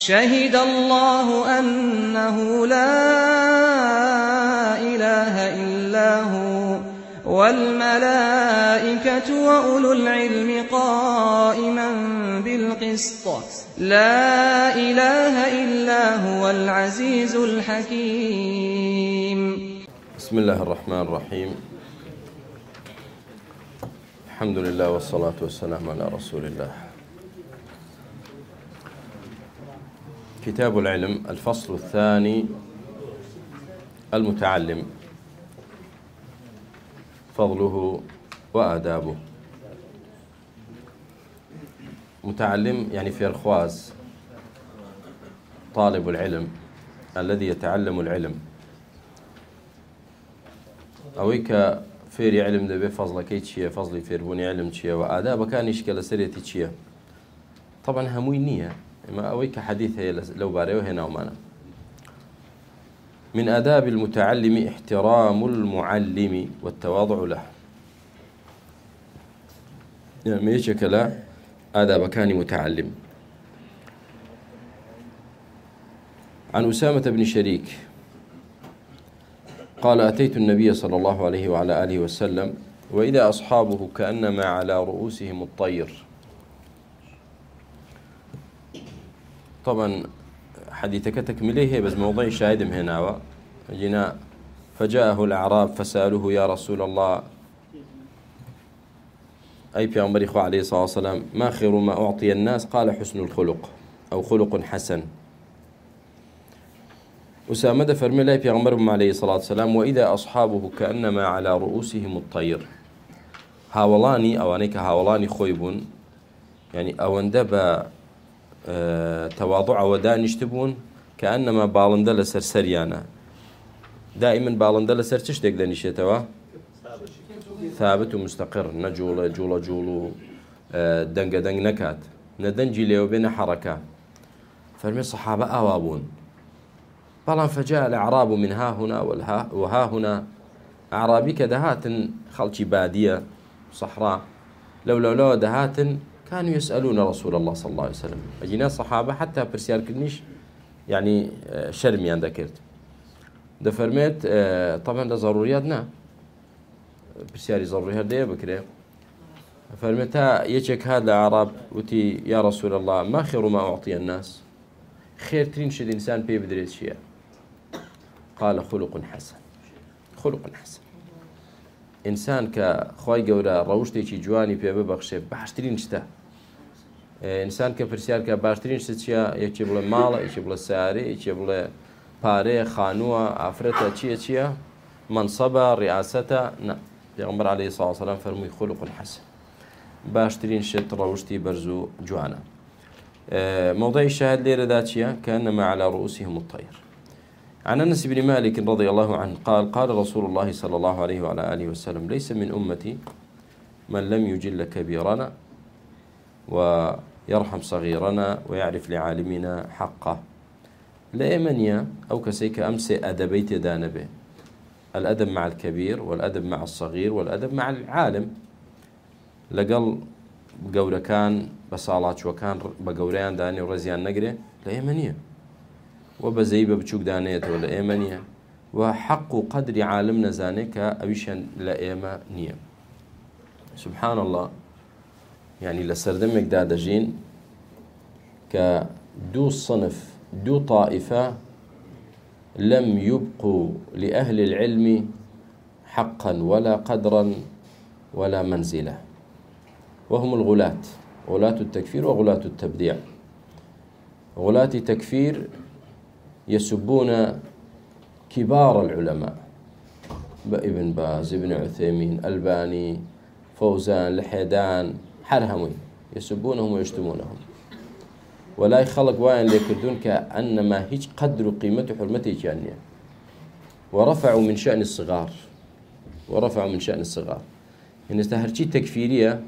شهد الله أنه لا إله إلا هو والملائكة وأولو العلم قائما بالقسط لا إله إلا هو العزيز الحكيم. بسم الله الرحمن الرحيم. الحمد لله والصلاة والسلام على رسول الله. كتاب العلم، الفصل الثاني، المتعلم، فضله وآدابه. متعلم يعني فيرخواز، طالب العلم الذي يتعلم العلم. أويك فيري علم دبي فضلك يتشيه، فضلي فيربوني علم تشيه، وآداب كان يشكل سريتي تشيه. طبعا هموي نية، ما أويك حديث هي لو باريو هنا ومانا. من آداب المتعلم احترام المعلم والتواضع له. يعني ما يشكل آداب كان متعلم. عن أسامة بن شريك قال: أتيت النبي صلى الله عليه وعلى آله وسلم وإذا أصحابه كأنما على رؤوسهم الطير. طبعا حديثك تكمله بس موضوع شاهد هنا. جينا فجاءه الأعراب فسألوه: يا رسول الله، أي بيغمبر إخوة عليه الصلاة والسلام، ما خير ما أعطي الناس؟ قال: حسن الخلق أو خلق حسن. أسامة فرمي لا بيغمبر عليه الصلاة والسلام وإذا أصحابه كأنما على رؤوسهم الطير. هاولاني أوانيك هاولاني خويبون، يعني أوندب تواضع ودانش تبون كأنما بالندل سرسريانا. دائما بالندل سرتش دق دنيشتوا ثابت ومستقر، نجول جول جولو دنق دنق نكات ندنجي ليو بين حركة. فرمي الصحابة أوابون. طبعا فجاء الأعراب من ها هنا وها هنا. أعرابي كدهات خلشي بادية صحراء، لو دهات كانوا يسألون رسول الله صلى الله عليه وسلم. أجينا الصحابة حتى برسيار كنيش يعني شرمي عن ذكرت ده فرميت. طبعا ده ضرورياتنا، برسياري ضروري هردية بكرة. فرميتها يجيك هذا الأعراب وتي: يا رسول الله، ما خير ما أعطي الناس؟ خير ترين شد إنسان بيه بدريت شيء. قال: خلق حسن. خلق حسن. إنسان كخواي جورا روشتي شي جواني بيه ببخشه باشترين شتا. إنسان كفرسيار كباشترين شتشيا، يجيب له مال، يجيب له ساري، يجيب له باري، خانوة، عفرته، شيء منصبه، رئاسته. لا، پیغمبر عليه الصلاة والسلام فرمي: خلق حسن. باشترين شت روشتي برزو جوانا. موضوع الشاهد ليرة ذاتية كأنما على رؤوسهم الطير. عن أنس بن مالك رضي الله عنه قال: قال رسول الله صلى الله عليه وعلى آله وسلم: ليس من أمتي من لم يجل كبيرنا ويرحم صغيرنا ويعرف لعالمنا حقه. لأمنيا أو كسيك أمس أدبيت دانبه، الأدب مع الكبير والأدب مع الصغير والأدب مع العالم. لقل بقورة كان بصالات وكان بقوريان داني ورزيان نقري لأيمانية، وبزيبة بتشوك دانيت ولا أيمانية، وحق قدر عالمنا زانيك أبيشان لأيمانية. سبحان الله. يعني لسردمك دادجين كدو صنف، دو طائفة لم يبقوا لأهل العلم حقا ولا قدرا ولا منزلة، وهم الغلاة، غلاة التكفير وغلاة التبديع. غلاة التكفير يسبون كبار العلماء، ابن باز، ابن عثيمين، الباني، فوزان، لحيدان، حرهمي، يسبونهم ويشتمونهم، ولا يخلق وين ليكردون كأنما هيج قدر قيمته حرمته جانية. ورفعوا من شأن الصغار، ورفعوا من شأن الصغار. إن استهرتي تكفيرية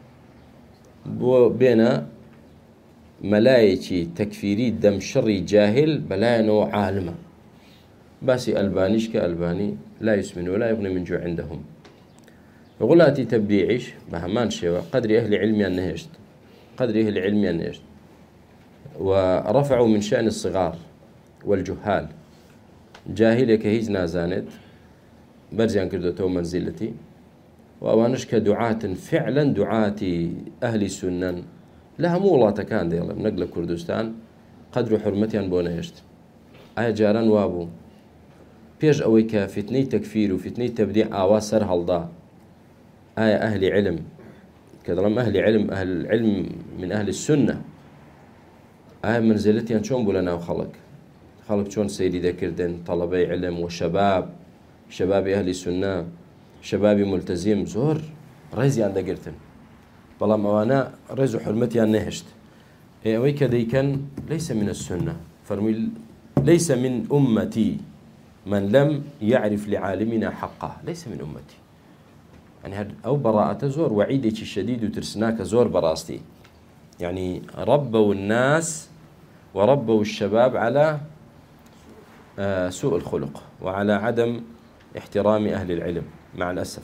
بين ملايكي تكفيري دم شري جاهل بلاينو عالمة. باسي ألبانيش كألباني لا يسمن ولا يغني من جوع عندهم. غلاتي تبديعيش بهمان شوا قدر أهل علمي النهشت، قدر أهل علمي النهشت. ورفعوا من شأن الصغار والجهال. جاهلك هيج نازانت برزيان كردوتو منزلتي، وأوانش كدعاة فعلا دعاة أهل السنن لها مولاة كان ديلا نقل كردستان قدر حرمتيان بونيشت آية جاران وابو بيج أويكا فتني تكفير وفتني تبديع آواسر هالضاء آية أهل علم كدرم أهل علم، أهل العلم من أهل السنة آية منزلتيان شون بولنا وخلق خلق شون سيدي ذكردن طلبي علم وشباب شباب أهل السنة شبابي ملتزم زور ريزي عند قرتن بلام أوانا ريزو حرمتي عن نهشت أويك ديكن ليس من السنة فرمي ليس من أمتي من لم يعرف لعالمنا حقه، ليس من أمتي يعني هاد أو براءة زور وعيدك الشديد وترسناك زور براستي يعني ربوا الناس وربوا الشباب على سوء الخلق وعلى عدم احترام أهل العلم مع الأسف.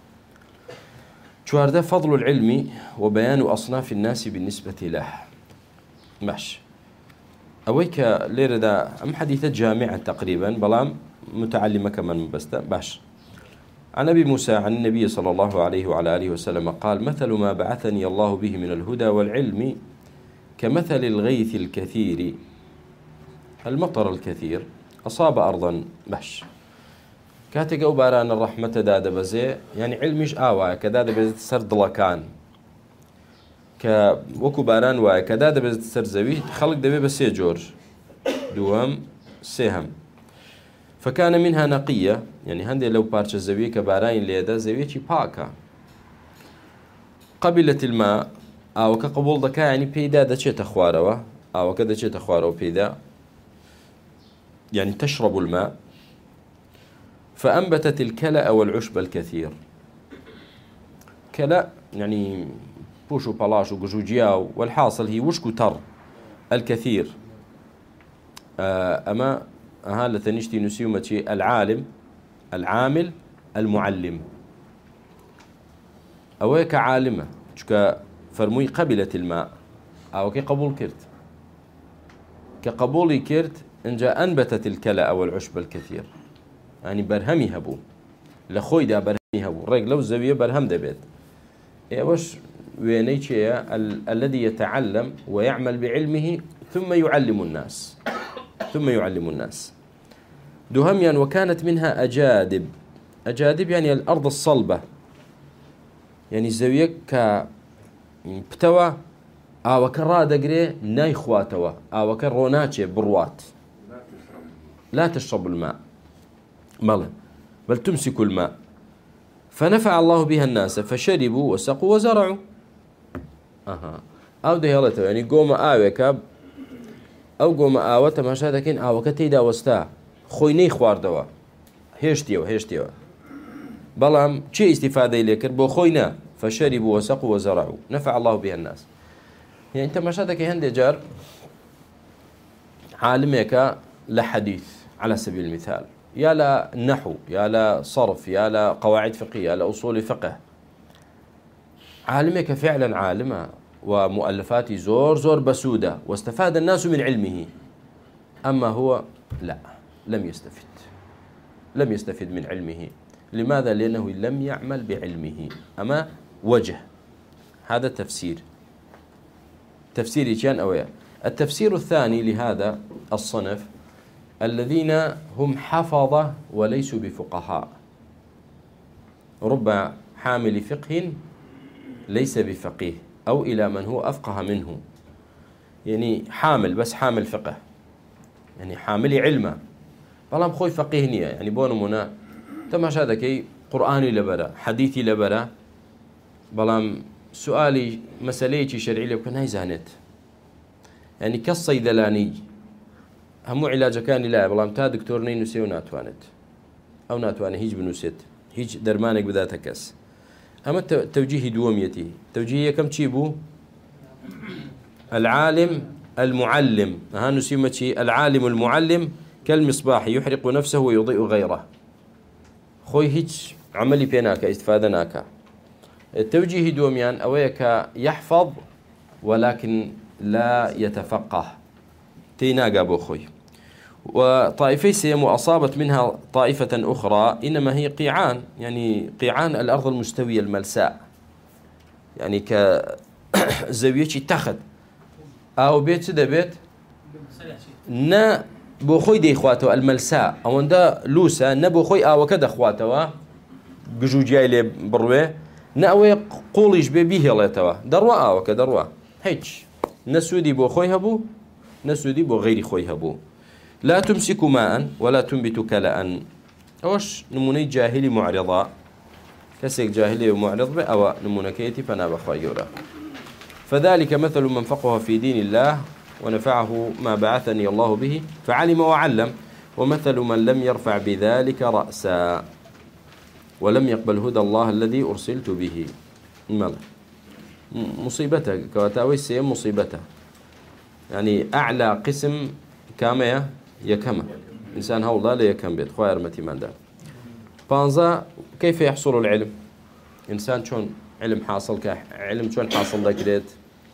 شوارده فضل العلم وبيان أصناف الناس بالنسبة له. ماشي أويك ليرة دا أم حديثة جامعة تقريبا بلام متعلمة كمان بس باش. عن أبي موسى عن النبي صلى الله عليه وعلى آله وسلم قال مثل ما بعثني الله به من الهدى والعلم كمثل الغيث الكثير المطر الكثير أصاب أرضا باش كاتق أو باران الرحمة داد بزي يعني علمش آوا كداد بزي سرد لكان كوكو باران واي كداد بزي سرد زوي خلق دبي بسي جورج دوام سهم فكان منها نقية يعني هندي لو بارش الزوي كبارين ليدا زوي باكا قبلت الماء أو كقبول دكا يعني بيدا دشي تخواروا أو كذا شي تخواروا بيدا يعني تشرب الماء فأنبتت الكلأ والعشب الكثير. كلأ يعني بوشو بلاش وجوجياو والحاصل هي وشكو تر الكثير. أما هذا تنشتي نسيومتي العالم العامل المعلم أويك عالمة شكا فرموي قبلت الماء أو كي قبول كرت كقبولي كرت إن جاء أنبتت الكلأ والعشب الكثير يعني برهمي هبو لخوي دا برهمي هبو ريق لو الزاوية برهم دبيت وش وينيتشي الذي يتعلم ويعمل بعلمه ثم يعلم الناس دهميا وكانت منها أجادب يعني الأرض الصلبة يعني الزاوية كبتوى وكرا دقري ناي خواتوا وكروناتشي بروات لا تشرب الماء ماله بل تمسك الماء فنفع الله بها الناس فشربوا وسقوا وزرعوا أو ده يلته يعني قوم آوك أو قوم آوت ما شادكين آوك تيدا وستا خويني خوار دوا هيشتيو بلام شيء استفادة لكر بو خوينا فشربوا وسقوا وزرعوا نفع الله بها الناس يعني أنت ما شادك هندي جار عالمك لحديث على سبيل المثال يا لا نحو يا لا صرف يا لا قواعد فقهية يا لا أصول فقه عالمك فعلا عالمة ومؤلفاتي زور بسودة واستفاد الناس من علمه أما هو لا لم يستفد من علمه. لماذا؟ لأنه لم يعمل بعلمه. أما وجه هذا تفسير كان أويا. التفسير الثاني لهذا الصنف الذين هم حفظة وليسوا بفقهاء رب حامل فقه ليس بفقيه أو إلى من هو أفقه منه يعني حامل بس حامل فقه يعني حاملي علمه بلام خوي فقيه نية يعني بونو منا تماش هذا كي قرآني لبرا حديثي لبرا بلام سؤالي مسألة شرعي لبكن هاي زانت يعني كالصيدلاني همو علاج كان لا بلام تا دكتورني نسيو ناتوانت أو ناتواني هيج بنوسيت هيج درمانك بذات كس. أما توجيه دوميتي توجيه كم تشيبو العالم المعلم ها نسيمتي العالم المعلم كالمصباح يحرق نفسه ويضيء غيره خوي هيج عملي بيناك استفادناك. التوجيه دوميان أويك يحفظ ولكن لا يتفقه تيناقا بوخوي. وطائفي سيم وأصابت منها طائفة أخرى إنما هي قيعان، يعني قيعان الأرض المستوية الملساء، يعني كزاوية تخت أو بيت بيت نا بوخوي دي إخواته الملساء أو عند لوسا نبوخوي أو كذا إخواته بجوجي لي بروي نأوي قوليش بيه الله توا دروا أو كدروا هيك نسودي بوخوي هبو نسودي بو غير خوي هبو. لا تمسك ماء ولا تنبت كلاء. أوش نموني جاهلي معرضة كسيك جاهلي ومعرض أو نمونكيتي فنا بخيورا. فذلك مثل من فقه في دين الله ونفعه ما بعثني الله به فعلم وعلم، ومثل من لم يرفع بذلك رأسا ولم يقبل هدى الله الذي أرسلت به. مصيبته كواتاوي سيم مصيبته، يعني أعلى قسم كامية يكمه إنسان هؤلاء لا يكم بيت خير متي من ده. بانزا كيف يحصل العلم؟ إنسان شون علم حاصل علم شون حاصل ذكرت.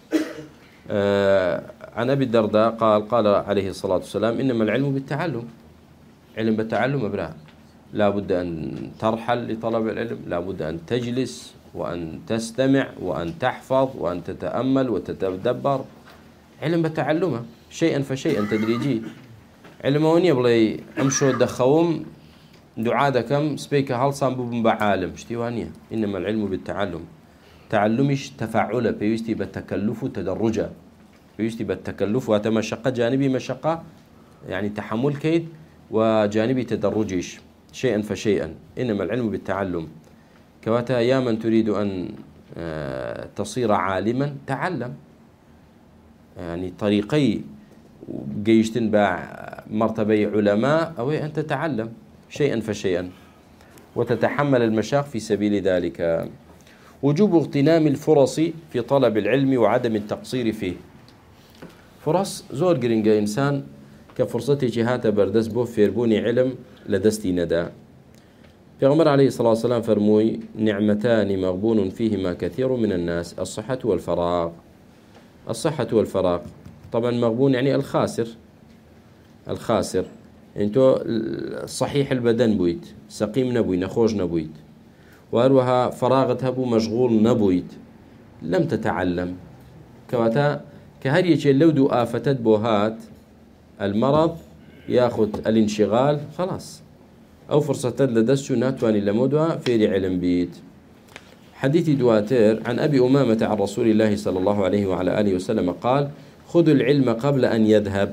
عن أبي الدرداء قال عليه الصلاة والسلام إنما العلم بالتعلم. علم بالتعلم أبراه، لا بد أن ترحل لطلب العلم، لا بد أن تجلس وأن تستمع وأن تحفظ وأن تتأمل وتتدبر. علم بالتعلمه شيئا فشيئا تدريجي. علموني بلي أمشوا دخوم دعاء كم سبيك هل صنبو بعالم شتيوانية. إنما العلم بالتعلم. تعلمش تفاعله بيستي بالتكلف تدرجه، بيستي بالتكلف وتمشقة جانبي مشقة يعني تحمل كيد، وجانبي تدرجيش شيئا فشيئا. إنما العلم بالتعلم. كواتا يا من تريد أن تصير عالما تعلم، يعني طريقي جيش تنبع مرتبي علماء أو أن تتعلم شيئا فشيئا وتتحمل المشاق في سبيل ذلك. وجوب اغتنام الفرص في طلب العلم وعدم التقصير فيه. فرص زور جرينجا إنسان كفرصتي جهات بردس بو فيربوني علم لدستي ندى. پیغمبر عليه الصلاة والسلام فرموي نعمتان مغبون فيهما كثير من الناس الصحة والفراغ. الصحة والفراغ طبعا مغبون يعني الخاسر. الخاسر انتو صحيح البدن بويت، سقيم نبوي، نخوش نبويت، واروها فراغت هبو مشغول نبويت، لم تتعلم. كواتا كهرية لو دو آفتت بوهات المرض ياخذ الانشغال خلاص أو فرصة لدسو ناتواني لمدوها في علم بيت. حديث دواتير عن أبي أمامة عن رسول الله صلى الله عليه وعلى آله وسلم قال خذوا العلم قبل أن يذهب.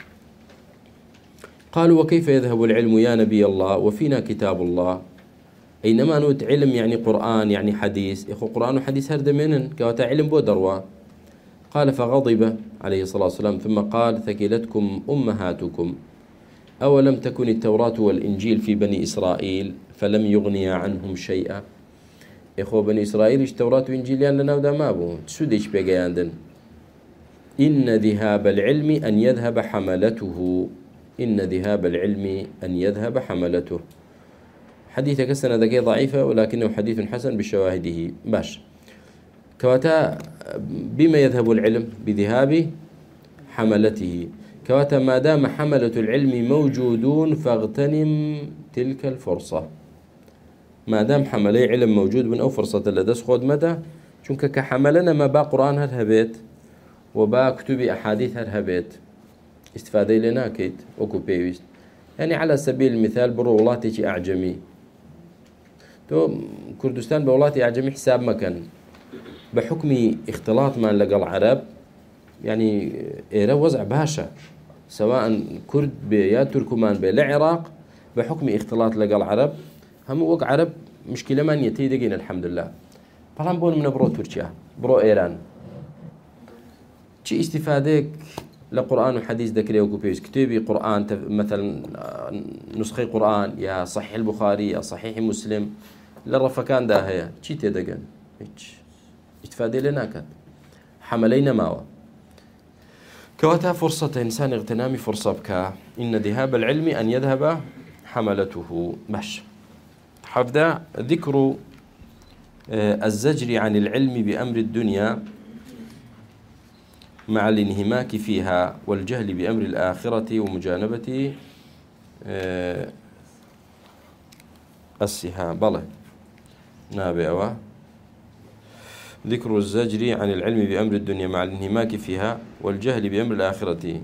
قالوا وكيف يذهب العلم يا نبي الله وفينا كتاب الله؟ أينما نوت علم يعني قرآن يعني حديث، إخو قرآن وحديث هرد منن كواتا علم بودروا. قال فغضب عليه الصلاة والسلام ثم قال ثكلتكم أمهاتكم أولم تكن التوراة والإنجيل في بني إسرائيل فلم يغني عنهم شيئا. إخوة بني إسرائيل التوراة والإنجيل لنا ودا ما بو تسوديش بيجاندن. إن ذهاب العلم أن يذهب حملته. إن ذهاب العلم أن يذهب حملته. حديث كسنة ذكي ضعيفة ولكنه حديث حسن بشواهده. باش كواتا بما يذهب العلم بذهاب حملته. كواتا ما دام حملة العلم موجودون فاغتنم تلك الفرصة. ما دام حملي علم موجود من أو فرصة لدس خود مدى چونك كحملنا ما با قرآن هرهبت وبا كتب أحاديث هرهبت استفادة لنا كيت وكو بيوست. يعني على سبيل المثال برولاتي أعجمي تو كردستان بولاتي أعجمي حساب مكان بحكم اختلاط ما لقى العرب يعني إيرا وزع باشا سواء كرد يا تركمان بالعراق بحكم اختلاط لقى العرب هم وقع عرب مشكلة ما يتيدقين الحمد لله. بلان بون من برو تركيا برو إيران شي استفادك لقرآن وحديث ذكري وكوبيس كتبي قرآن مثلا نسخي قرآن يا صحيح البخاري يا صحيح مسلم للرفكان ده هي شي تيدقين استفادة لنا كان حملينا ماوا كواتا فرصة إنسان اغتنام فرصة بك. إن ذهاب العلم أن يذهب حملته. باش حبدا ذكر الزجر عن العلم بأمر الدنيا مع الانهماك فيها والجهل بأمر الآخرة ومجانبة السها. بلى نابئوا ذكر الزجر عن العلم بأمر الدنيا مع الانهماك فيها والجهل بأمر الآخرة.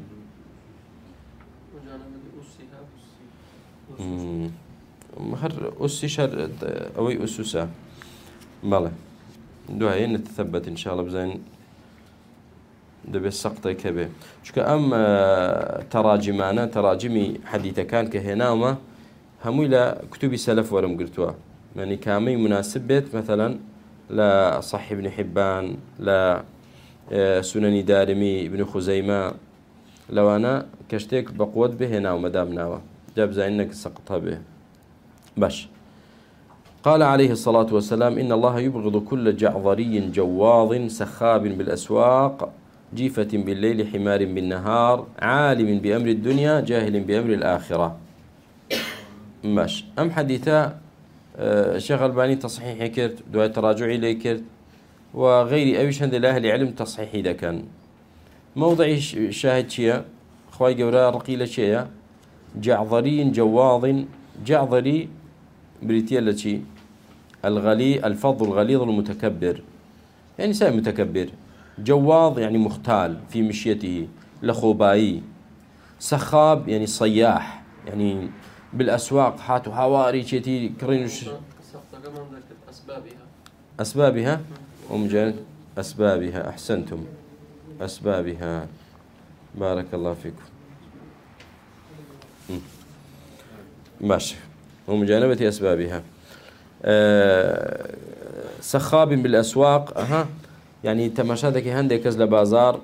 هر أسي شر أوي أسسا. بلى دوها نتثبت إن شاء الله بزين دبي السقطة كبير شو كأم تراجمانا تراجمي حديثة كان كهناما هم إلى كتب سلف ورم قلتوا يعني كامي مناسب بيت مثلا لا صحيح ابن حبان لا سنن دارمي ابن خزيمة لو أنا كشتك بقوت به هنا ومدام ناوى جاب زينك سقطها به باش. قال عليه الصلاة والسلام إن الله يبغض كل جعظري جواظ سخاب بالأسواق جيفة بالليل حمار بالنهار عالم بأمر الدنيا جاهل بأمر الآخرة. ماش أم حديثا الشيخ الباني تصحيحي كرت دعاء تراجعي لي كرت وغيري أويش هند الأهل علم تصحيحي إذا كان موضعي شاهد شيء خواي قورا رقيلة شيء جعظري جواظ جعظري بريتيلا شيء الغلي الفظ الغليظ المتكبر يعني سائل متكبر. جواظ يعني مختال في مشيته لخوبائي. سخاب يعني صياح يعني بالأسواق حاتو حواري شتي كرينش أسبابها ومجال أسبابها. أحسنتم أسبابها بارك الله فيكم. ماشي ومجانبة أسبابها. سخاب بالأسواق يعني تماشادك هندي كزل بازار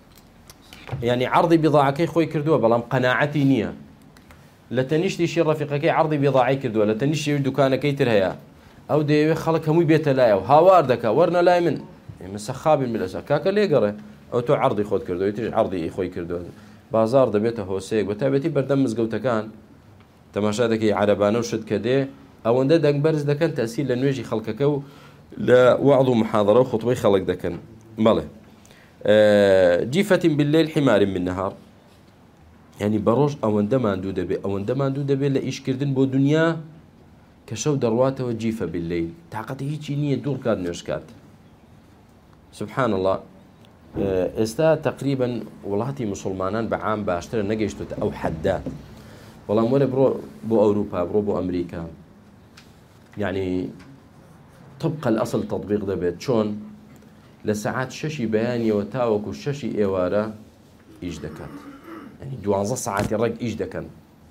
يعني عرضي بضاعة خوي كردوه بلام قناعتي نية لتنشتي شي رفيقك عرضي بضاعة كردوه لتنشتي دكانك يترهيا أو دي خلق همي بيت لايا وهاواردك ورنا لاي من سخاب بالأسواق كاكا ليه قرأ أو تو عرضي خود كردوه يتري عرضي خوي كردوه بازار دبيته هو سيق وتابتي بردم مزقوتا كان تماشادك عربانه وشد كده أو أن دك برز دكان تأثير لنواجي خلقك لا وعظ محاضرة وخطبة خلق دكان. بله جيفة بالليل حمار بالنهار يعني بروج أو عندما عنده دبي أو عندما عنده دبي لا إيش كردن بو دنيا كشو درواته وجيفة بالليل تعقد هيك نية دور كاد نشكات سبحان الله. استا تقريبا والله مسلمانان بعام باشتر نجشتو أو حدات والله مولا برو بو أوروبا برو بو أمريكا يعني طبق الأصل تطبيق دبيت شون لساعات ششي بياني وتاوك وششي إيوارا إيش دكات يعني 12 ساعات يرق إيش دكان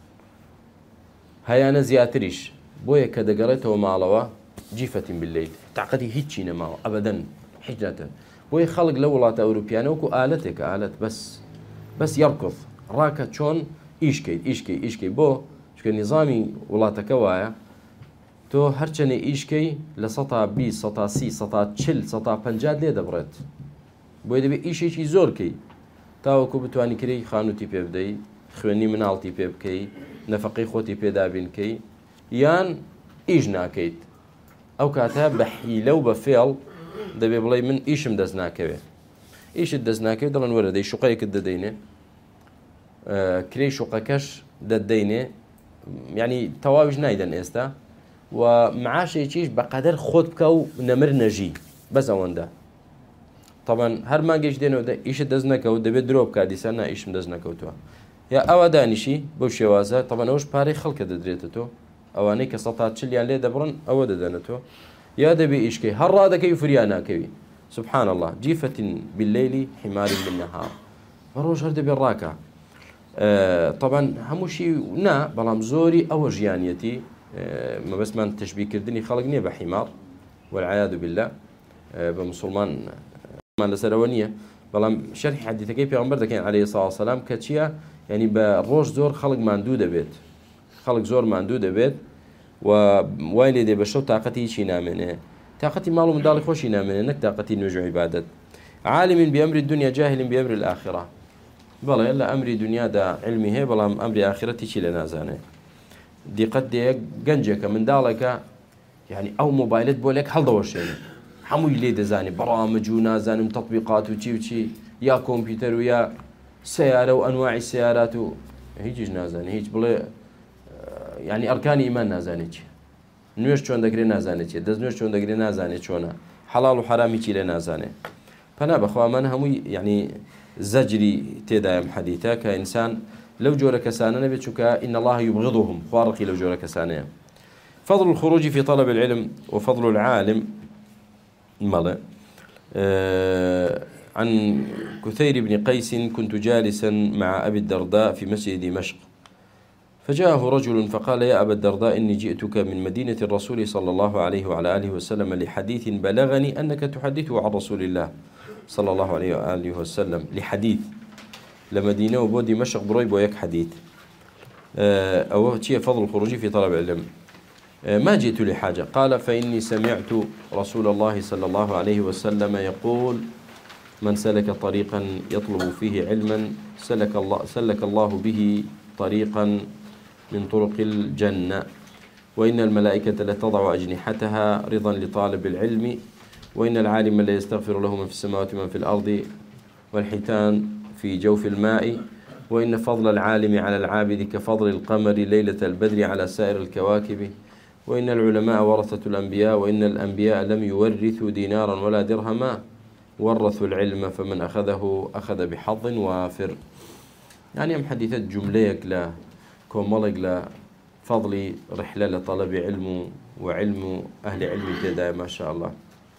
هيا أنا زياتريش بويا كده قريته ومعلوه جيفة بالليل تعقدي هيتشي نماو أبدا حجة بويا خلق لولات أوروبيانة وكو آلتك آلت بس يركض راكت شون إيش كي بو شكو نظامي ولاتك وايا تو هرچنه ایشکی لسطا 20 سطا 30 سطا 40 سطا 50 لێ دەبڕێت بۆی دەبێت ئیشێکی زۆرکەی تاوەکو بتوانی کری خانوتی پێ بدەی خوێنی مناڵتی پێ بکەی نەفەقەی خۆتی پێدابینکەی یان ئیش ناکەیت ئەو کاتە بە حیلە و بە فێڵ دەبێ بڵێ من ئیشم دەست ناکەوێت ئیشت دەست ناکەوێت دەڵێن وەرە دەی شوقەیەکت دەدەینێ کرێی شوقەکەش دەدەینێ یعنی تەواویش نایدەن ئێستا ومعاشێکیش بەقەدەر خۆت بکە و نەمر نەژی بەس ئەوەندە طبعا هەر مانگەیش دێنەوە ئیشت دەست نەکەوت دەبێت درۆ بکات دیسان نا ئیشم دەست نەکەوتووە یا ئەوە دانیشی بەو شێوازە طبعا ئەوش پارەی خەڵکە دەدرێتەوە ئەوانەی کە 140 لێ دەبڕن ئەوە دەدەنێتەوە یا دەبێ ئیشکەی هەر ڕادەکەی و فریان ناکەوی سبحان الله جيفة بالليل حمار بالنهار بەڕۆژ هەر دەبێت ڕاکە طبعا هەمووشی نا بەڵام زۆری ئەوە ژیانیەتی ما بس من تشبيه كردني خلق نية بحمار والعياذ بالله بمسلمان ما لسروانية بلام شرح حديثك في عمر ذكين عليه الصلاة والسلام كتشيا يعني بروج زور خلق مندودة بيت خلق زور مندودة بيت ووالد بشو طاقتي شي نامنه طاقتي مالو مدالي خوشي نامنه انك طاقتي نوجع عبادة عالم بأمر الدنيا جاهل بأمر الآخرة بلا إلا أمر الدنيا دا علمي هي بلام أمر آخرتي شي لنازانه دي قد جنجك من دالك يعني أو موبايلات بولك هل دوشين حموي لي دزاني برامج ونازان تطبيقات وشي يا كمبيوتر ويا سيارة وأنواع السيارات هيجيش نازاني هيج بلا يعني أركان إيمان نازاني نوێش چۆن دەگرێت نازانێت دەست نوێش چۆن دەگرێت نازانێت چۆنە حەڵاڵ و حرامی چی لێ نازانێت پەنا بەخوامان هەمووی یعنی زەجری تێدایم حەدیثە کە ئینسان لەو جۆرە کەسانە نەبێت چونکە إن الله يبغضهم خوارقی لەو جۆرە کەسانەیە. فضل الخروج في طلب العلم وفضل العالم ماله عن كثير بن قيس كنت جالسا مع أبي الدرداء في مسجد دمشق فجاءه رجل فقال يا أبا الدرداء إني جئتك من مدينة الرسول صلى الله عليه وعلى آله وسلم لحديث بلغني أنك تحدثه عن رسول الله صلى الله عليه وآله وسلم لحديث لمدينة وبو دمشق برويب ويك حديث أو شيء فضل الخروج في طلب العلم ما جئت لحاجة قال فإني سمعت رسول الله صلى الله عليه وسلم يقول من سلك طريقا يطلب فيه علما سلك الله به طريقا من طرق الجنة وإن الملائكة لتضع أجنحتها رضا لطالب العلم وإن العالم لا يستغفر له من في السماوات ومن في الأرض والحيتان في جوف الماء وإن فضل العالم على العابد كفضل القمر ليلة البدر على سائر الكواكب وإن العلماء ورثة الأنبياء وإن الأنبياء لم يورثوا دينارا ولا درهما ورثوا العلم فمن أخذه أخذ بحظ وافر. يعني أم حديثات جمليك لا كومالك لا فضل رحلة لطلب علم وعلم أهل علم تدا ما شاء الله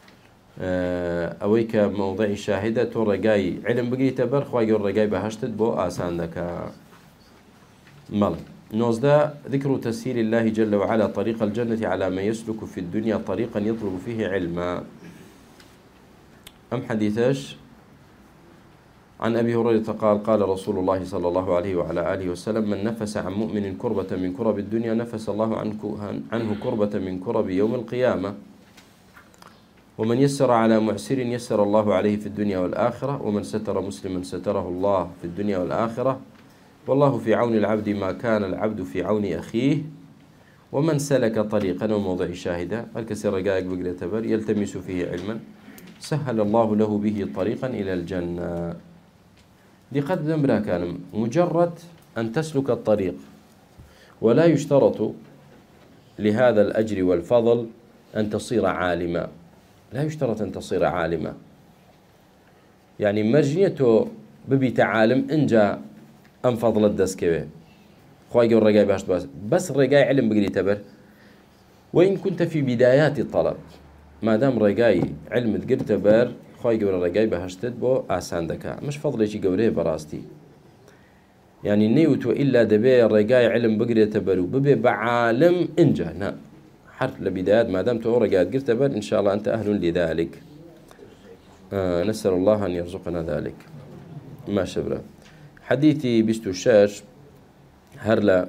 أويك موضع شاهدة رجاي علم بقي تبر خواجي الرجاي بهشتت بو آسانك مال نوزدا ذكر تسهيل الله جل وعلا طريق الجنة على ما يسلك في الدنيا طريقا يطلب فيه علما. أم حديثاش عن أبي هريرة قال قال رسول الله صلى الله عليه وعلى آله وسلم من نفس عن مؤمن كربة من كرب الدنيا نفس الله عنه كربة من كرب يوم القيامة ومن يسر على معسر يسر الله عليه في الدنيا والآخرة ومن ستر مسلما ستره الله في الدنيا والآخرة والله في عون العبد ما كان العبد في عون أخيه ومن سلك طريقا وموضع شاهدة الكسر رقائق بقرة تبر يلتمس فيه علما سهل الله له به طريقا إلى الجنة. دي قد ذنبنا كان مجرد أن تسلك الطريق ولا يشترط لهذا الأجر والفضل أن تصير عالما لا يشترط أن تصير عالما يعني مرجنيته ببي تعالم إنجا أم فضل الدسكوي خواجه الرقاي باش بس الرقاي علم بقري تبر وإن كنت في بدايات الطلب ما دام رقاي علم تقر تبر خواجه الرقاي بهشتت بو آسان دكا مش فضل شي قوريه براستي يعني نيوت إلا دبي الرقاي علم بقري تبر وببي بعالم إنجا نا حرف لبدايات ما دام تو رقاي تقر تبر إن شاء الله أنت أهل لذلك. نسأل الله أن يرزقنا ذلك. ما شبره حديثي بيستو الشاش هرلا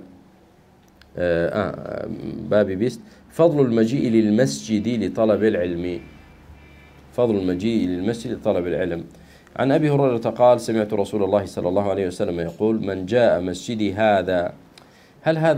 بابي بيست فضل المجيء للمسجد لطلب العلم فضل المجيء للمسجد لطلب العلم. عن أبي هريرة قال سمعت رسول الله صلى الله عليه وسلم يقول من جاء مسجدي هذا هل هذا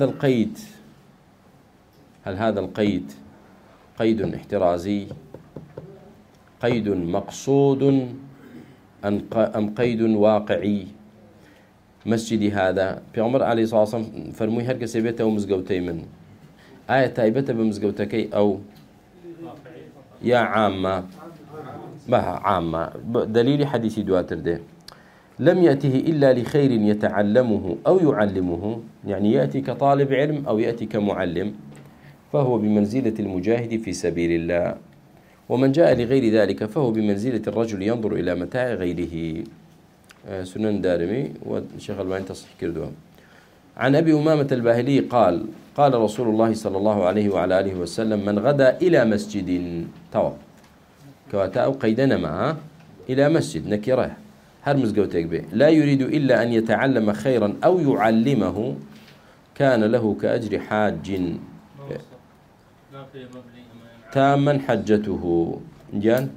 القيد قيد احترازي قيد مقصود أم قيد واقعي؟ مسجدي هذا في عمر عليه الصلاة والسلام فرموي هركا سيبيته ومزقوتي من آية تايبته بمزقوتكي أو يا عامة بها عامة دليل حديث دواتر ده لم يأته إلا لخير يتعلمه أو يعلمه يعني يأتي كطالب علم أو يأتي كمعلم فهو بمنزلة المجاهد في سبيل الله ومن جاء لغير ذلك فهو بمنزلة الرجل ينظر إلى متاع غيره. سنن دارمي والشيخ الباني تصحيح كردوه. عن أبي أمامة الباهلي قال قال رسول الله صلى الله عليه وعلى آله وسلم من غدا إلى مسجد توا كواتا قيدنا معه إلى مسجد نكره هرمز قوتك به لا يريد إلا أن يتعلم خيرا أو يعلمه كان له كأجر حاج تاما حجته جان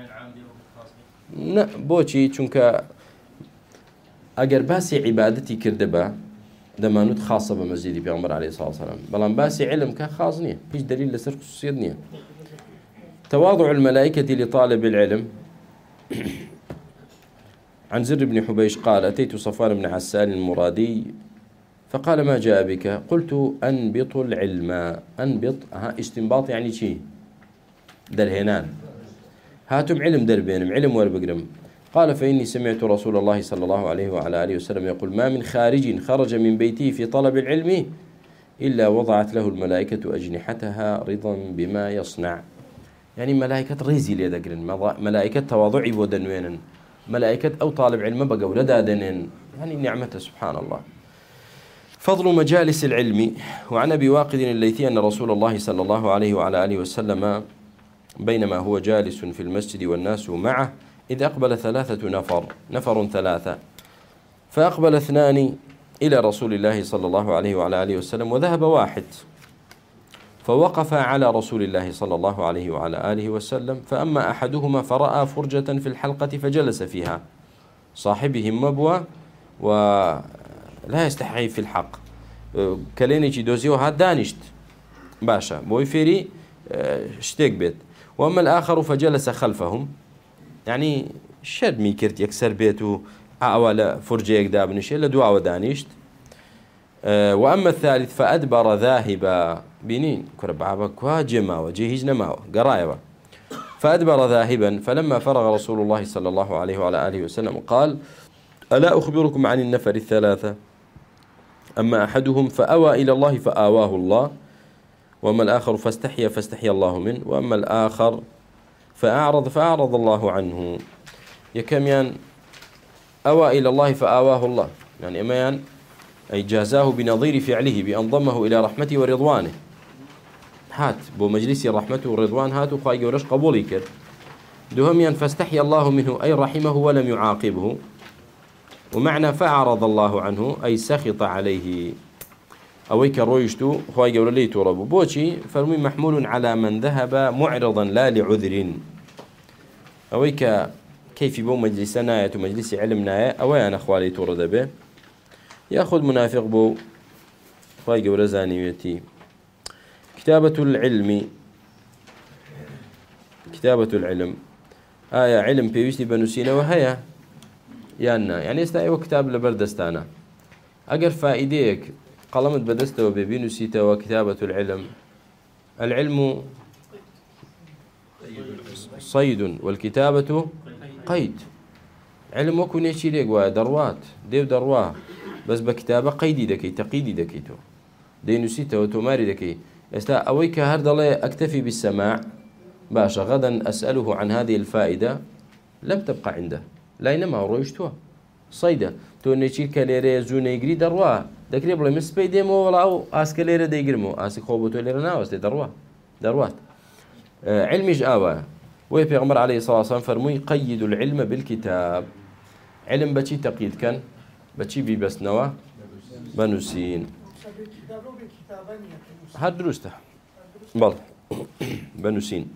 نا بوشي چونك اگر باسی عبادتی کرده با دمانوت خاصة بمسجد پیامبر علیه الصلاة والسلام بلان باسی علم که خاص نیه هیچ دلیل لسر خصوصیت نیه. تواضع الملائكة لطالب العلم عن زر بن حبيش قال أتيت صفوان بن عسال المرادي فقال ما جاء بك؟ قلت أنبط العلم. أنبط استنباط يعني شيء درهنان، هاتم علم دربينم علم وربقرم. قال فإني سمعت رسول الله صلى الله عليه وعلى آله وسلم يقول ما من خارج خرج من بيته في طلب العلم إلا وضعت له الملائكة أجنحتها رضا بما يصنع. يعني ملائكة ريزي ليدقرن، ملائكة تواضعي ودنوين، ملائكة أو طالب علم بقى ولدا دنين، يعني نعمته سبحان الله. فضل مجالس العلم. وعن أبي واقد الليثي أن رسول الله صلى الله عليه وعلى آله وسلم بينما هو جالس في المسجد والناس معه إذ أقبل نفر ثلاثة، فأقبل اثنان إلى رسول الله صلى الله عليه وعلى آله وسلم وذهب واحد، فوقف على رسول الله صلى الله عليه وعلى آله وسلم، فأما أحدهما فرأى فرجة في الحلقة فجلس فيها، صاحبهم مبوى ولا يستحي في الحق كلينيكي دوزيو هاد دانشت باشا بوي فيري شتيك بيت. وأما الآخر فجلس خلفهم، يعني شد ميكرت يكسر بيته أولا فرجة يقدابنش إلا دعا ودانشت. وأما الثالث فأدبر ذاهبا بنين كربعبك واجما وجهجنا ما قرايبا، فأدبر ذاهبا. فلما فرغ رسول الله صلى الله عليه وعلى آله وسلم قال ألا أخبركم عن النفر الثلاثة؟ أما أحدهم فأوى إلى الله فآواه الله، وأما الآخر فاستحيا الله منه، وأما الآخر فأعرض الله عنه. يكميان أوى إلى الله فآواه الله، يعني أميان أي جازاه بنظير فعله بأن ضمه إلى رحمته ورضوانه. هات بو مجلس رحمته والرضوان هات وخاي ورش قبولي كر. دهميان فاستحيا الله منه أي رحمه ولم يعاقبه، ومعنى فأعرض الله عنه أي سخط عليه أويك رويشتو خاي ورلي تربو بوشي فرمي محمول على من ذهب معرضا لا لعذر. أويك كيف بو مجلس ناية ومجلس علم ناية أوي أنا خوالي تورد به يأخذ منافق بو خاي ورزانيتي. كتابة العلم آية علم بيوسي بنسينا وهي يعني استعيوا كتاب لبردستانا أقر فائديك قلمت بدسته وبينسيته. وكتابة العلم صيد والكتابة قيد. علم وكو نيشي ليك ودروات ديو درواه بس بكتابة قيدي دكي تقيدي دكيتو دي نسيته وتماري دكي أويك هرد الله أكتفي بالسماع باشا غدا أسأله عن هذه الفائدة لم تبقى عنده لا إنما رويشتوه صيدة تو نيشي كاليري زوني يقري دروا دكري بلا مسبي ديمو ولا أو أسكاليري دي يقرمو أسك خوبتو ليرا ناوس دي دروات علمي جاوة ويبيغمر عليه الصلاة والسلام فرموي قيد العلم بالكتاب. علم بچي تقييد كان بچي بي بس نوا بنوسين هاد دروسته بل بنوسين.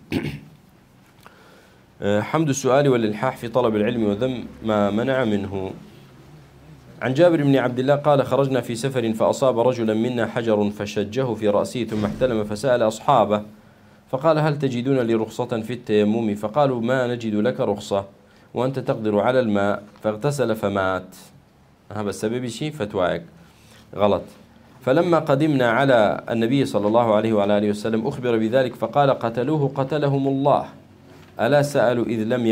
حمد السؤال والإلحاح في طلب العلم وذم ما منع منه. عن جابر بن عبد الله قال خرجنا في سفر فأصاب رجلا منا حجر فشجه في رأسه ثم احتلم فسأل أصحابه فقال هل تجدون لي رخصة في التيمم؟ فقالوا ما نجد لك رخصة وأنت تقدر على الماء. فاغتسل فمات. هذا السبب شيء فتواك غلط. فلما قدمنا على النبي صلى الله عليه وعلى آله وسلم أخبر بذلك فقال قتلهم الله ألا سألوا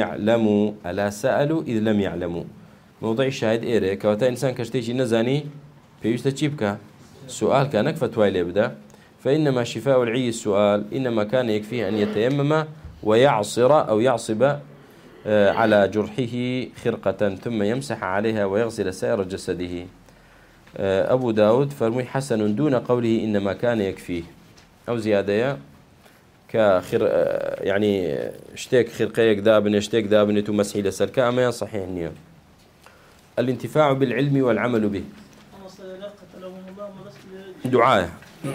إذ لم يعلموا. موضوع الشاهد إيري كواتا إنسان كشتيشي نزاني فيوستا تشيبكا سؤال كانك فتواي ليبدا، فإنما شفاء العي السؤال، إنما كان يكفيه أن يتيمم ويعصر أو يعصب على جرحه خرقة ثم يمسح عليها ويغسل سائر جسده. أبو داود فرمي حسن دون قوله إنما كان يكفيه أو زيادة كخر يعني اشتيك خرقيك دابن اشتيك دابن تمسحي لسلكا أما صحيح النية. الانتفاع بالعلم والعمل به. دعاء.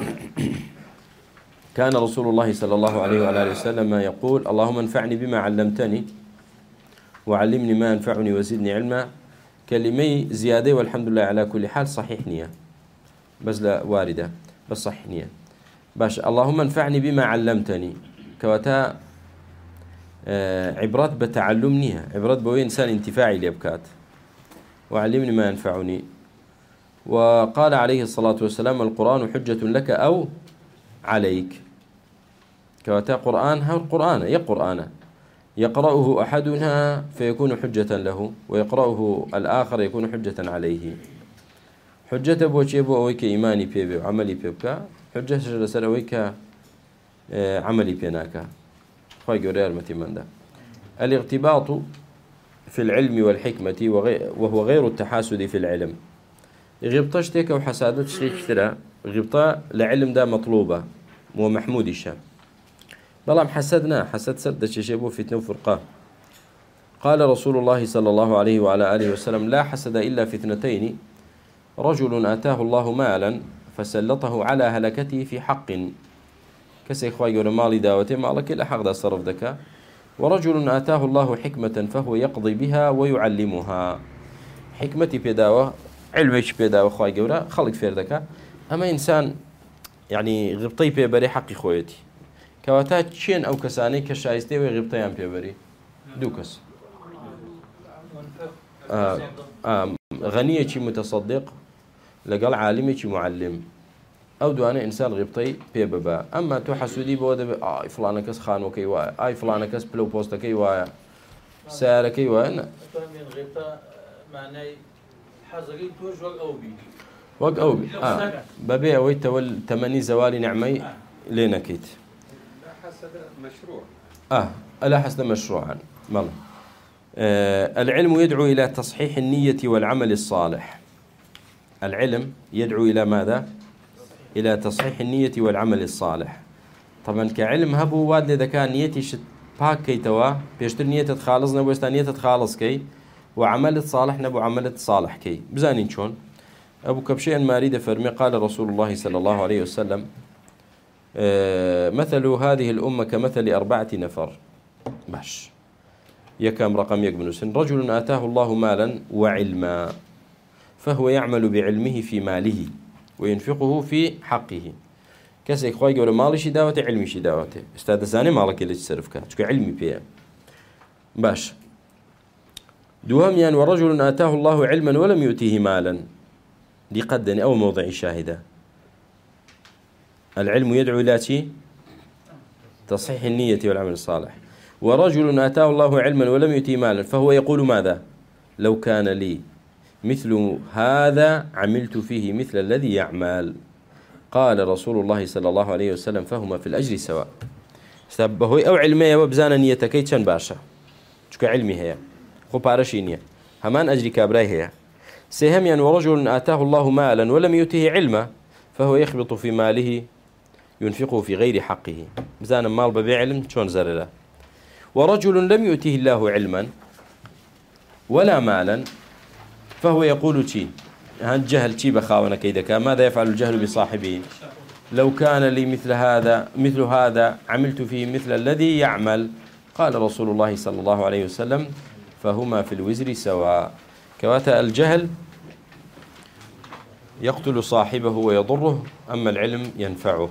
كان رسول الله صلى الله عليه وعلى آله وسلم يقول اللهم انفعني بما علمتني وعلمني ما ينفعني وزدني علما. كلمي زيادة والحمد لله على كل حال صحيح نية بس لا واردة بس صحيح نية باش. اللهم انفعني بما علمتني كواتا عبرات بتعلم نية عبرات بوي إنسان انتفاعي ليبكات وعلمني ما ينفعني. وقال عليه الصلاة والسلام القرآن حجة لك أو عليك. كواتا قرآن ها القرآن قرآن يقرأه أحدنا فيكون حجة له، ويقرأه الآخر يكون حجة عليه. حجة بوشي بو أويك إيماني بيبي وعملي بيبكا، حجة لسر أويك عملي بيناكا. خواهي قرير متي من ده. الارتباط في العلم والحكمة وهو غير التحاسد في العلم. غبطة اشتيك وحسادة شريك كثيرا، غبطة لعلم ده مطلوبة ومحمود الشام. بلام حسد سرد شيشيبو فتنة وفرقة. قال رسول الله صلى الله عليه وعلى آله وسلم: لا حسد إلا في اثنتين: رجل آتاه الله مالا فسلطه على هلكته في حق، كسي إخوة يقول مالي داوتي مالك إلا حق دا صرف دكا. ورجل آتاه الله حكمة فهو يقضي بها ويعلمها. حكمتي بيداوة علمش بيداوة إخوة يقول خلق فير دكا. أما إنسان يعني غبطي بيبري حقي خويتي كواتات شين أو كساني كشايستي وغبطيان بيبري دوكس غنية متصدق لقال عالمي معلم أو دوانا إنسان غبطي بيببا. أما تو حسودي بودا فلانة كس خان وكي وايا فلانة كس بلو بوستا كي وايا سارة كي وايا غبطة معناه حزقي توج وق أو بي ببيع ويتول تمني زوالي نعمي لينا كيت لا حسد مشروع ألا حسد مشروعا مالا. العلم يدعو إلى تصحيح النية والعمل الصالح. العلم يدعو إلى ماذا؟ إلى تصحيح النية والعمل الصالح. طبعا كعلم هبو واد إذا كان نيتي شت باك كي توا بيشتر نية تخالص نبو نية تخالص كي، وعمل صالح نبو عمل صالح كي. بزانين شون أبو كبشي الماريد فرمي قال رسول الله صلى الله عليه وسلم: مثل هذه الأمة كمثل 4 نفر. باش يكام رقم يقبل سن: رجل آتاه الله مالا وعلما فهو يعمل بعلمه في ماله وينفقه في حقه. كسيك خواهي يقول مالي شي داوته علمي شي داوته استاذ زاني مالك اللي تصرفك تشكو علمي بيه. باش دوهم يعني: ورجل آتاه الله علما ولم يؤتيه مالا. دي قدني أو موضع شاهدة. العلم يدعو إلى شيء تصحيح النية والعمل الصالح. ورجل آتاه الله علما ولم يؤتيه مالا فهو يقول ماذا؟ لو كان لي مثل هذا عملت فيه مثل الذي يعمل. قال رسول الله صلى الله عليه وسلم: فهما في الأجر سواء. سبه أو علمية وبزانا نيتكي تشن باشا شكو علمي هي خو بارشينية همان أجري كابراي هي. سيهم يعني: ورجل آتاه الله مالا ولم يؤته علما فهو يخبط في ماله ينفقه في غير حقه. بزانا مال ببيع علم شون زرلا. ورجل لم يؤته الله علما ولا مالا فهو يقول شي الجهل شي بخاونة كيدك. ماذا يفعل الجهل بصاحبه؟ لو كان لي مثل هذا عملت فيه مثل الذي يعمل. قال رسول الله صلى الله عليه وسلم: فهما في الوزر سواء. كواتا الجهل يقتل صاحبه ويضره، أما العلم ينفعه.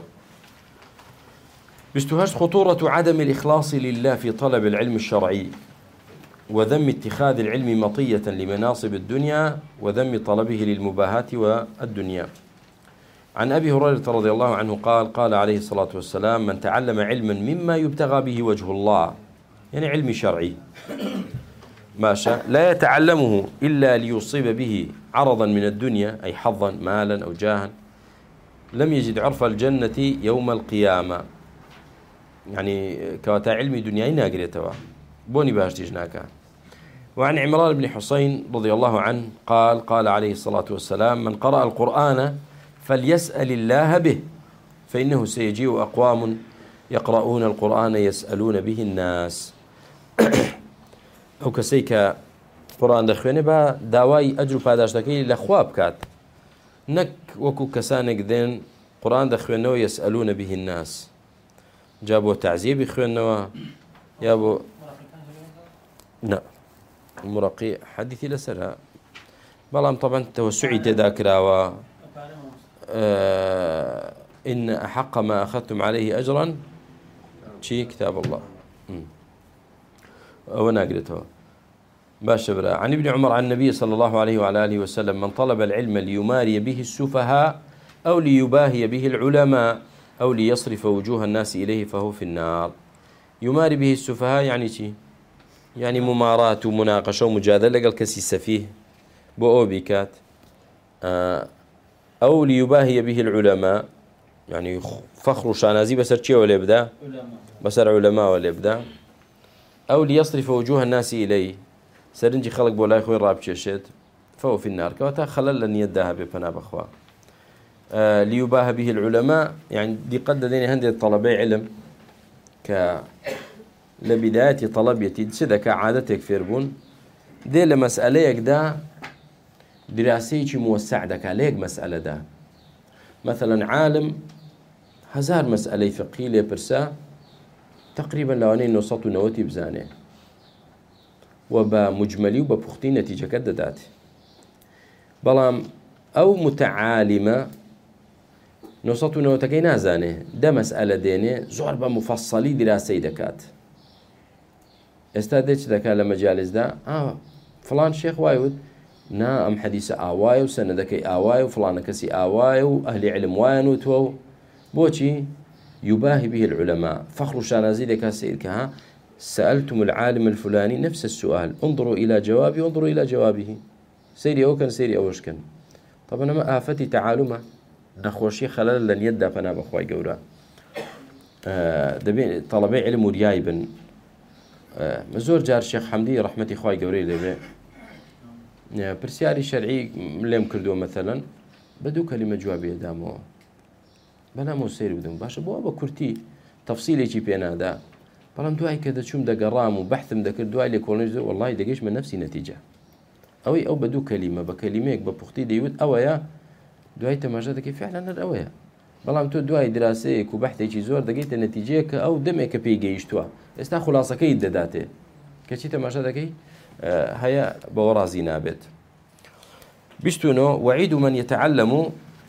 بستهاش خطورة عدم الإخلاص لله في طلب العلم الشرعي، وذم اتخاذ العلم مطية لمناصب الدنيا، وذم طلبه للمباهات والدنيا. عن أبي هريرة رضي الله عنه قال: قال عليه الصلاة والسلام: من تعلم علما مما يبتغى به وجه الله، يعني علم شرعي ماشا، لا يتعلمه إلا ليصيب به عرضا من الدنيا أي حظا مالا أو جاها، لم يجد عرف الجنة يوم القيامة. يعني كواتا علمي دنياي ناقريتوا بوني باش تجناكا. وعن عمران بن حسين رضي الله عنه قال: قال عليه الصلاة والسلام: من قرأ القرآن فليسأل الله به، فإنه سيجيء أقوام يقرؤون القرآن يسألون به الناس. أو كسيك قرآن دخويني با داواي أجر باداش دكي لخواب كات نك وكو كسانك ذين قرآن دخوينو يسألون به الناس. جابوا تعزيب يخوينو يابو لا المرقي حديثي لسرها بلام طبعا توسعي تذاكرا إن أحق ما أخذتم عليه أجرا شي كتاب الله. وانا قلته باشا عن ابن عمر عن النبي صلى الله عليه وعلى آله وسلم: من طلب العلم ليماري به السفهاء أو ليباهي به العلماء أو ليصرف وجوه الناس إليه فهو في النار. يماري به السفهاء يعني شي؟ يعني مماراة ومناقشة ومجادلة قال كسي سفيه بو بكات. أو ليباهي به العلماء يعني فخر شانازي بسر شيء ولا يبدأ بسر علماء ولا يبدأ. أو ليصرف وجوه الناس إليه سرنجي خلق بولاي خوي راب شيشت فهو في النار. كواتا خلل لن يدها بفنا بخوا. ليباهي به العلماء يعني دي قد ديني هندي طلبي علم لبداية طلبيتي سدك عادتك فيربون دي لمسألة يكدا دراسية موسع دك عليك مسألة دا مثلا عالم هزار مسألة فقهية لبرسا تقريبا لوانين نوصط ونوتي بزانه وبمجملي وببختي نتيجة كددات بلام أو متعالمة نوصط ونوتكي نازانه دا مسألة دينه زور بمفصلي دراسي دكات استادتش ذكاء لما جالس دا فلان شيخ وايود نا ام حديث اواي وسندكي اواي وفلان كسي اواي واهل علم وين تو بوشي يباهي به العلماء فخر شانازي لك سيدك سألتم العالم الفلاني نفس السؤال انظروا الى جوابي وانظروا الى جوابه سيري او كان سيري اوش كان. طبعا ما افتي تعالمه نخوشي خلل لن يدى فنا بخواي قورا دبي طلبي علم وريايبن مزور جار الشيخ حمدي رحمتي خواي قوري لبي برسياري شرعي لم كردو مثلا بدو كلمة جوابية دامو بنامو سيري بدون باشا بو أبا كرتي تفصيلي جي بينا دا بلام دواي كذا شوم دا قرام وبحثم دا كر دواي لكولنج والله دقيش من نفسي نتيجة أو بدو كلمة بكلميك ببختي ديود أويا دواي تماجدك فعلا الأويا بلام تو دواي دراسيك وبحثي جي زور دقيت النتيجة أو دمك بيجيشتوا استا خلاصة كي دداته كشي تماجدك هيا بورازي نابت بشتونو وعيد من يتعلم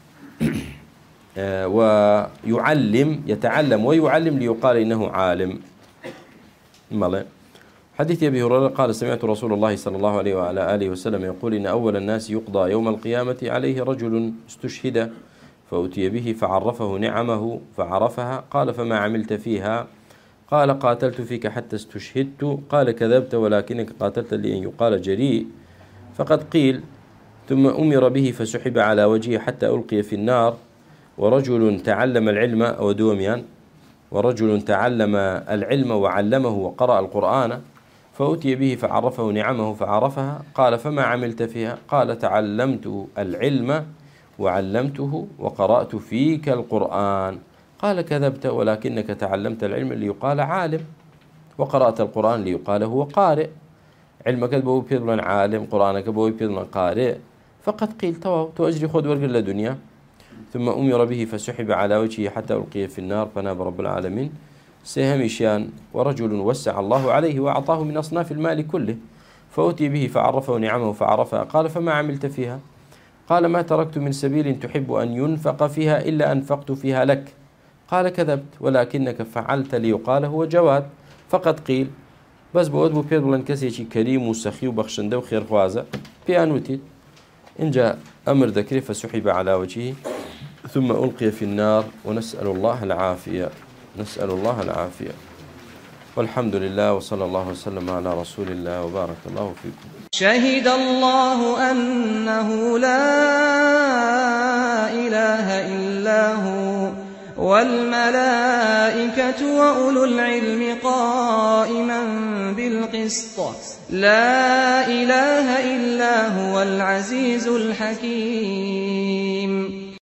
يتعلم ويعلم ليقال إنه عالم. ماله حديث أبي هريرة قال: سمعت رسول الله صلى الله عليه وعلى آله وسلم يقول: إن أول الناس يقضى يوم القيامة عليه رجل استشهد فأتي به فعرفه نعمه فعرفها قال: فما عملت فيها؟ قال: قاتلت فيك حتى استشهدت. قال: كذبت ولكنك قاتلت لأن يقال جريء. فقد قيل. ثم أمر به فسحب على وجهه حتى ألقي في النار. ورجل تعلم العلم ودوميان ورجل تعلم العلم وعلمه وقرأ القرآن فأتي به فعرفه نعمه فعرفها. قال: فما عملت فيها؟ قال: تعلمت العلم وعلمته وقرأت فيك القرآن. قال: كذبت ولكنك تعلمت العلم ليقال عالم وقرأت القرآن ليقال هو قارئ. علمك بو بيضلن عالم قرآنك بو بيضلن قارئ. فقد قيل تو أجري خذ ورق لدنيا. ثم أمر به فسحب على وجهه حتى ألقي في النار فناب رب العالمين. سيهمشيان ورجل وسع الله عليه وأعطاه من أصناف المال كله فأتي به فعرفه نعمه فعرفها. قال: فما عملت فيها؟ قال: ما تركت من سبيل تحب أن ينفق فيها إلا أنفقت فيها لك. قال: كذبت ولكنك فعلت ليقال هو جواد. فقد قيل. بس بود بو بيد بلن كسي كريم وسخي وبخشنده وخير خوازه بيانوتي إن جاء أمر ذكره فسحب على وجهه ثم ألقي في النار. ونسأل الله العافية. نسأل الله العافية. والحمد لله وصلى الله وسلم على رسول الله وبارك الله فيكم. شهد الله أنه لا إله إلا هو والملائكة وأولو العلم قائما بالقسط لا إله إلا هو العزيز الحكيم.